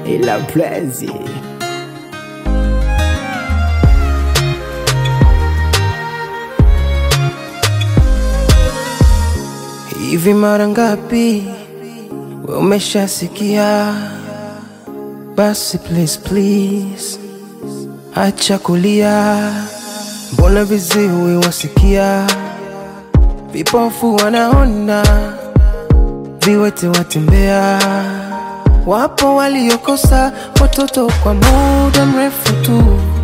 ila Blazy. Hivi mara ngapi wewe umeshasikia? Basi please please acha kulia. Mbona viziwi wasikia? Vipofu wanaona, viwete watembea. Wapo waliokosa watoto kwa muda mrefu tu,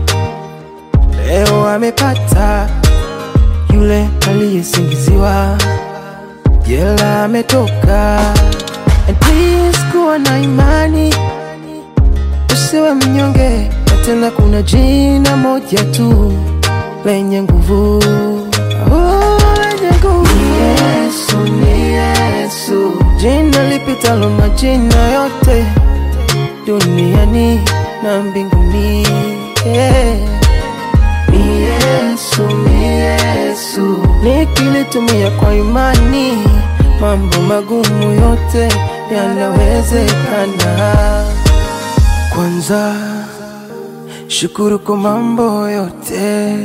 leo amepata. Yule aliyesingiziwa jela ametoka. And please kuwa na imani, usiwe mnyonge. Na tena kuna jina moja tu lenye nguvu, lenye nguvu. Ni Yesu, ni Yesu, jina lipitalo majina yote duniani na mbinguni. Ni Yesu, ni Yesu, nikilitumia kwa imani mambo magumu yote yanawezekana. Kwanza shukuru kwa mambo yote,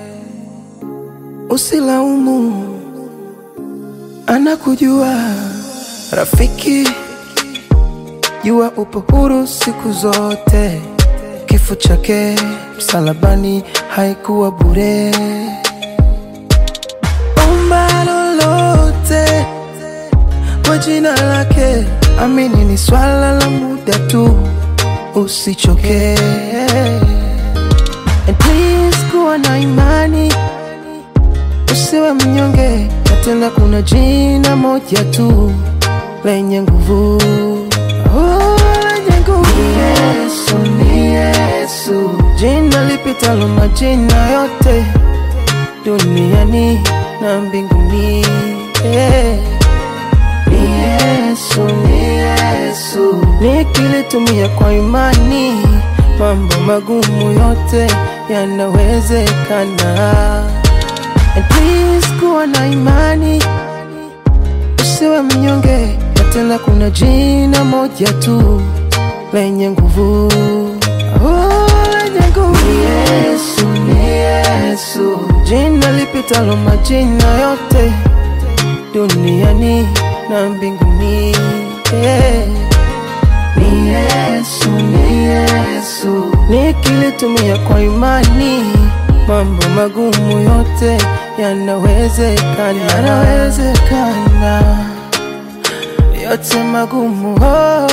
usilaumu, anakujua. Rafiki, jua upo huru siku zote. Kifo chake msalabani haikuwa bure. Omba lolote kwa jina lake, amini ni swala la muda tu, usichoke. And please kuwa na imani, usiwe mnyonge. Na tena kuna jina moja tu lenye nguvu, lenye nguvu. Ni Yesu, ni Yesu, jina lipitalo majina yote duniani na mbinguni. Ni Yesu, ni Yesu, nikilitumia kwa imani mambo magumu yote yanawezekana. And please kuwa na imani, usiwe mnyonge. Na tena kuna jina moja tu lenye nguvu, lenye nguvu. Ni Yesu, ni Yesu, jina lipitalo majina yote duniani na mbinguni. Ni Yesu, ni Yesu, nikilitumia kwa imani mambo magumu yote yanawezekana. Yanawezekana yote magumu,